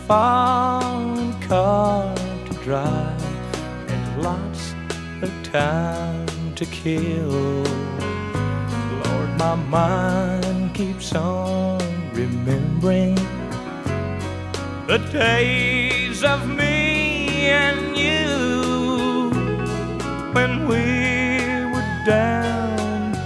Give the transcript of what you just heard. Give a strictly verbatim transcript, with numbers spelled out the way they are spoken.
foreign car to drive and lots of time to kill. Lord, my mind keeps on remembering the days of me and you when we were down